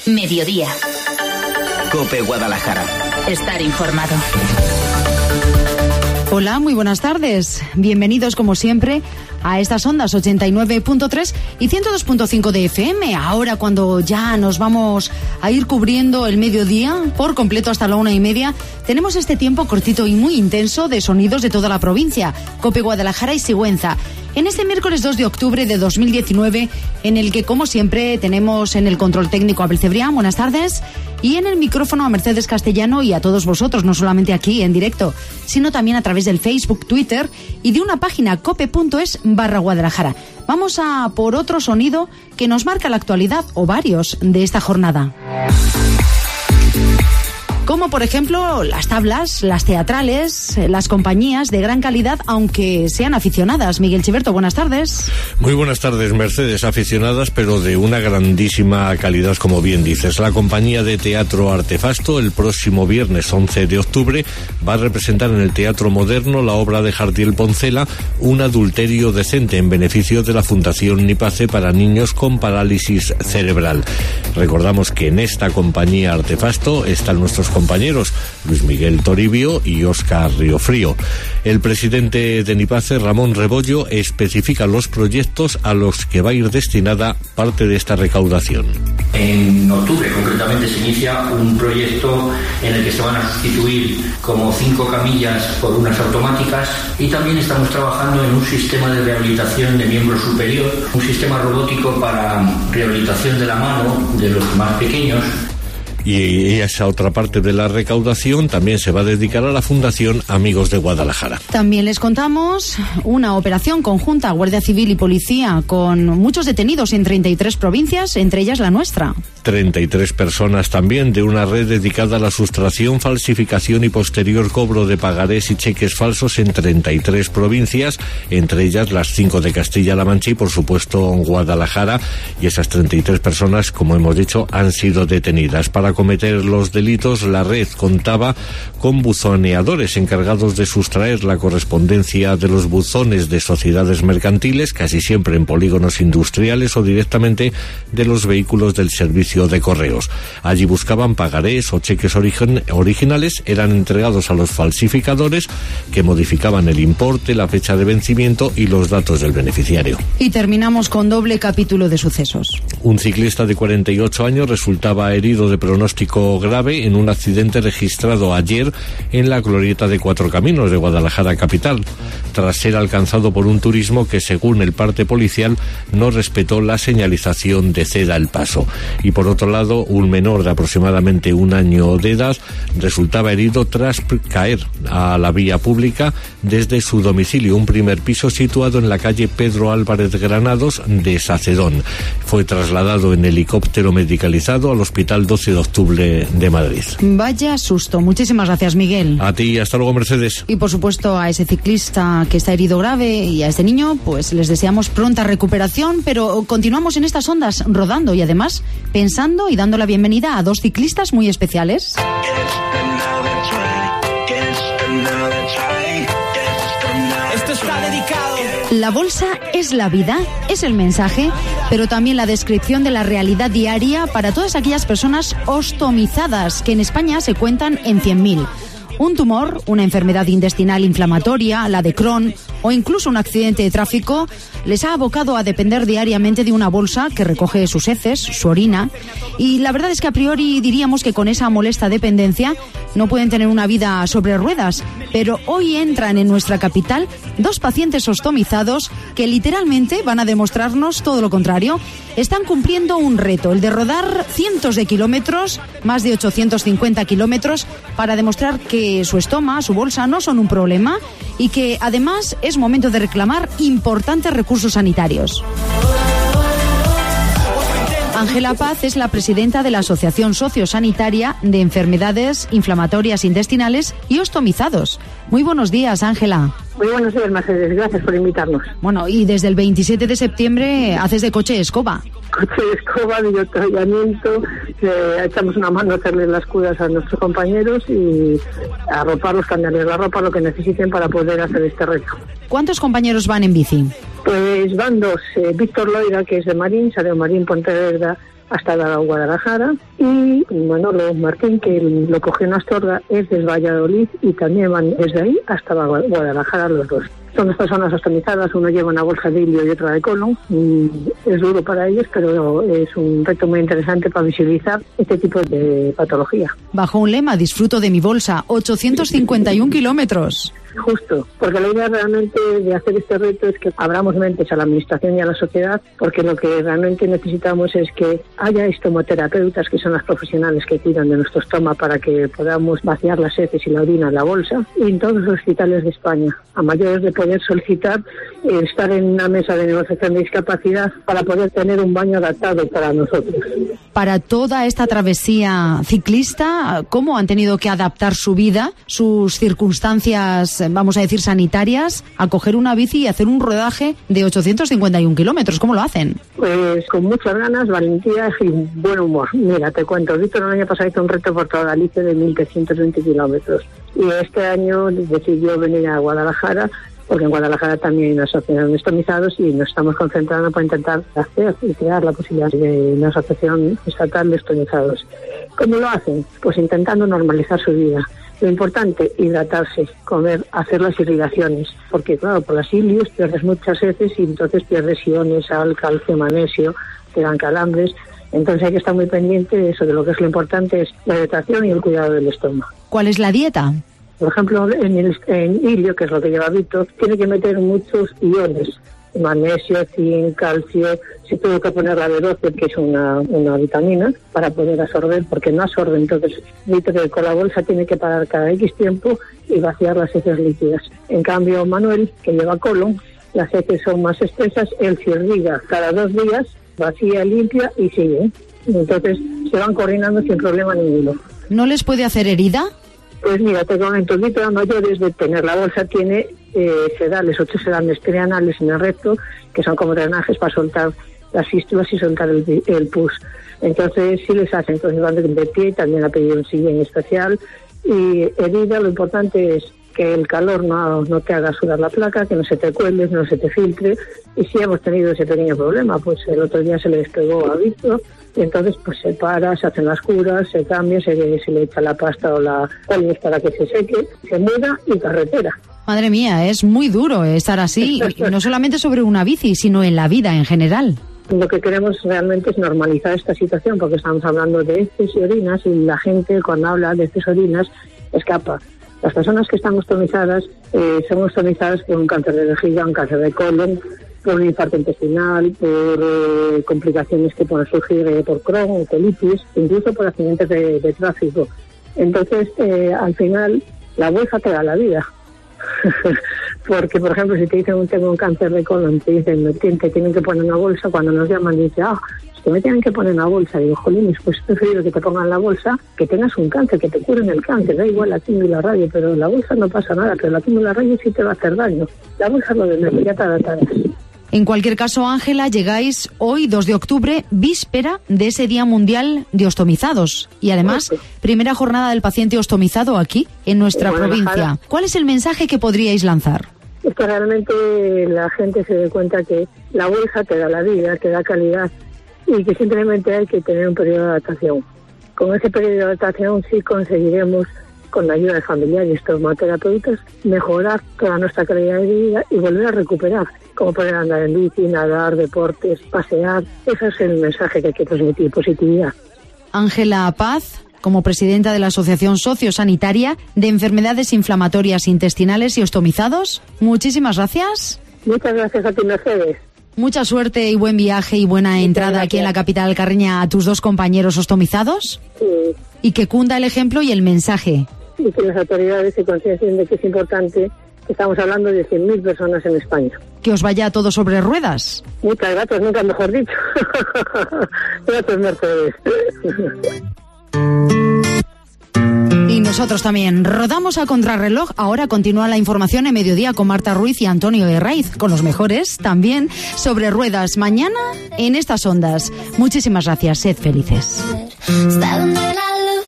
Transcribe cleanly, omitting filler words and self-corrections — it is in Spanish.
Mediodía. COPE Guadalajara. Estar informado. Hola, muy buenas tardes. Bienvenidos, como siempre, a estas ondas 89.3 y 102.5 de FM. Ahora, cuando ya nos vamos a ir cubriendo el mediodía por completo hasta la 1:30, tenemos este tiempo cortito y muy intenso de sonidos de toda la provincia, COPE Guadalajara y Sigüenza. En este miércoles 2 de octubre de 2019, en el que, como siempre, tenemos en el control técnico a Abel Cebrián, buenas tardes, y en el micrófono a Mercedes Castellano y a todos vosotros, no solamente aquí en directo, sino también a través del Facebook, Twitter y de una página cope.es/Guadalajara. Vamos a por otro sonido que nos marca la actualidad, o varios, de esta jornada. Como por ejemplo las tablas, las teatrales, las compañías de gran calidad, aunque sean aficionadas. Miguel Chiverto, buenas tardes. Muy buenas tardes, Mercedes. Aficionadas, pero de una grandísima calidad, como bien dices. La compañía de teatro Artefacto, el próximo viernes 11 de octubre, va a representar en el Teatro Moderno la obra de Jardiel Poncela, Un adulterio decente, en beneficio de la Fundación Nipace para niños con parálisis cerebral. Recordamos que en esta compañía Artefacto están nuestros compañeros Luis Miguel Toribio y Óscar Riofrío. El presidente de Nipace, Ramón Rebollo, especifica los proyectos a los que va a ir destinada parte de esta recaudación. En octubre, concretamente, se inicia un proyecto en el que se van a sustituir como 5 camillas por unas automáticas, y también estamos trabajando en un sistema de rehabilitación de miembro superior, un sistema robótico para rehabilitación de la mano de los más pequeños. Y esa otra parte de la recaudación también se va a dedicar a la Fundación Amigos de Guadalajara. También les contamos una operación conjunta, Guardia Civil y Policía, con muchos detenidos en 33 provincias, entre ellas la nuestra. 33 personas también de una red dedicada a la sustracción, falsificación y posterior cobro de pagarés y cheques falsos en 33 provincias, entre ellas las 5 de Castilla-La Mancha y, por supuesto, Guadalajara. Y esas 33 personas, como hemos dicho, han sido detenidas. Para cometer los delitos, la red contaba con buzoneadores encargados de sustraer la correspondencia de los buzones de sociedades mercantiles, casi siempre en polígonos industriales, o directamente de los vehículos del servicio de correos. Allí buscaban pagarés o cheques originales, eran entregados a los falsificadores, que modificaban el importe, la fecha de vencimiento y los datos del beneficiario. Y terminamos con doble capítulo de sucesos. Un ciclista de 48 años resultaba herido de pronóstico grave en un accidente registrado ayer en la glorieta de Cuatro Caminos de Guadalajara capital, tras ser alcanzado por un turismo que, según el parte policial, no respetó la señalización de ceda el paso. Y por otro lado, un menor de aproximadamente 1 año de edad resultaba herido tras caer a la vía pública desde su domicilio, un primer piso situado en la calle Pedro Álvarez Granados de Sacedón. Fue trasladado en helicóptero medicalizado al Hospital 12 de octubre de Madrid. Vaya susto. Muchísimas gracias, Miguel. A ti, hasta luego, Mercedes. Y por supuesto a ese ciclista que está herido grave y a este niño, pues les deseamos pronta recuperación, pero continuamos en estas ondas rodando y además pensando y dando la bienvenida a 2 ciclistas muy especiales. Esto está dedicado. La bolsa es la vida, es el mensaje, pero también la descripción de la realidad diaria para todas aquellas personas ostomizadas, que en España se cuentan en 100.000. Un tumor, una enfermedad intestinal inflamatoria, la de Crohn o incluso un accidente de tráfico les ha abocado a depender diariamente de una bolsa que recoge sus heces, su orina, y la verdad es que a priori diríamos que con esa molesta dependencia no pueden tener una vida sobre ruedas, pero hoy entran en nuestra capital 2 pacientes ostomizados que literalmente van a demostrarnos todo lo contrario. Están cumpliendo un reto, el de rodar cientos de kilómetros, más de 850 kilómetros, para demostrar que su estoma, su bolsa no son un problema y que además es momento de reclamar importantes recursos sanitarios. Ángela Paz es la presidenta de la Asociación Sociosanitaria de Enfermedades Inflamatorias Intestinales y Ostomizados. Muy buenos días, Ángela. Muy buenos días, Mercedes. Gracias por invitarnos. Bueno, y desde el 27 de septiembre haces de coche de escoba. Coche de escoba, videotallamiento, echamos una mano a hacerles las curas a nuestros compañeros y arroparlos, cambiarles la ropa, lo que necesiten para poder hacer este reto. ¿Cuántos compañeros van en bici? Pues van 2, Víctor Loira, que es de Marín, salió Marín, Pontevedra, hasta Guadalajara, y Manolo Martín, que lo cogió en Astorga, es desde Valladolid y también van desde ahí hasta Guadalajara los dos. Son dos personas ostomizadas, uno lleva una bolsa de hilio y otra de colon. Es duro para ellos, pero es un reto muy interesante para visibilizar este tipo de patología. Bajo un lema, disfruto de mi bolsa, 851 kilómetros. Justo, porque la idea realmente de hacer este reto es que abramos mentes a la administración y a la sociedad, porque lo que realmente necesitamos es que haya estomoterapeutas, que son las profesionales que cuidan de nuestro estómago, para que podamos vaciar las heces y la orina en la bolsa, y en todos los hospitales de España, a mayores de poder solicitar estar en una mesa de negociación de discapacidad para poder tener un baño adaptado para nosotros. Para toda esta travesía ciclista, ¿cómo han tenido que adaptar su vida, sus circunstancias, vamos a decir, sanitarias, a coger una bici y hacer un rodaje de 851 kilómetros? ¿Cómo lo hacen? Pues con muchas ganas, valentía y buen humor. Mira, te cuento, Víctor el año pasado hizo un reto por toda Galicia de 1.320 kilómetros y este año decidió venir a Guadalajara, porque en Guadalajara también hay una asociación de estomizados y nos estamos concentrando para intentar hacer y crear la posibilidad de una asociación estatal de estomizados. ¿Cómo lo hacen? Pues intentando normalizar su vida. Lo importante, hidratarse, comer, hacer las irrigaciones, porque claro, por las ilios pierdes muchas heces y entonces pierdes iones, sal, calcio, magnesio, te dan calambres. Entonces hay que estar muy pendiente de eso, de lo que es lo importante es la hidratación y el cuidado del estómago. ¿Cuál es la dieta? Por ejemplo, en ilio, que es lo que lleva Víctor, tiene que meter muchos iones, magnesio, zinc, calcio. Se tuvo que poner la B12, que es una vitamina, para poder absorber, porque no absorbe. Entonces, Víctor con la bolsa tiene que parar cada X tiempo y vaciar las heces líquidas. En cambio, Manuel, que lleva colon, las heces son más espesas, él se irriga cada 2 días, vacía, limpia y sigue. Entonces, se van coordinando sin problema ninguno. ¿No les puede hacer herida? Pues mira, te comento, Víctor mayores de tener la bolsa tiene sedales, 8 sedales perianales en el recto, que son como drenajes para soltar las fístulas y soltar el pus. Entonces sí les hacen, entonces van de pie y también ha pedido un sillín especial. Y herida, lo importante es que el calor no te haga sudar la placa, que no se te cuele, no se te filtre. Y si hemos tenido ese pequeño problema, pues el otro día se le despegó a Víctor, y entonces pues se para, se hacen las curas, se cambia, se le echa la pasta o la polis para que se seque, se muda y carretera. Madre mía, es muy duro estar así, no solamente sobre una bici, sino en la vida en general. Lo que queremos realmente es normalizar esta situación, porque estamos hablando de heces y orinas, y la gente cuando habla de heces y orinas escapa. Las personas que están ostomizadas son ostomizadas por un cáncer de vejiga, un cáncer de colon, por un infarto intestinal, por complicaciones que pueden surgir por Crohn, colitis, incluso por accidentes de tráfico. Entonces, al final, la bolsa te da la vida. Porque, por ejemplo, si te dicen tengo un cáncer de colon, te dicen te tienen que poner una bolsa, cuando nos llaman dicen, es que me tienen que poner una bolsa. Digo, jolines, pues es preferible que te pongan la bolsa, que tengas un cáncer, que te curen el cáncer, da igual la quimio y la radio, pero la bolsa no pasa nada, pero la quimio y la radio sí te va a hacer daño. La bolsa es lo de menos, ya te adaptarás. En cualquier caso, Ángela, llegáis hoy, 2 de octubre, víspera de ese Día Mundial de Ostomizados. Y además, primera jornada del paciente ostomizado aquí, en nuestra provincia. ¿Cuál es el mensaje que podríais lanzar? Es que realmente la gente se dé cuenta que la bolsa te da la vida, te da calidad, y que simplemente hay que tener un periodo de adaptación. Con ese periodo de adaptación sí conseguiremos, con la ayuda de familiares y estomaterapeutas, mejorar toda nuestra calidad de vida y volver a recuperar, como poder andar en bici, nadar, deportes, pasear. Ese es el mensaje que hay que transmitir, positividad. Ángela Paz, como presidenta de la Asociación Sociosanitaria de Enfermedades Inflamatorias Intestinales y Ostomizados, muchísimas gracias. Muchas gracias a ti, Mercedes. Mucha suerte y buen viaje y buena entrada aquí en la capital alcarreña a tus 2 compañeros ostomizados. Sí. Y que cunda el ejemplo y el mensaje. Y que las autoridades se conciencien de que es importante, que estamos hablando de 100.000 personas en España. Que os vaya todo sobre ruedas. Muchas gracias, nunca mejor dicho. Gracias, Mercedes. Y nosotros también rodamos a contrarreloj. Ahora continúa la información en Mediodía con Marta Ruiz y Antonio Herraiz, con los mejores también sobre ruedas. Mañana en estas ondas. Muchísimas gracias, sed felices.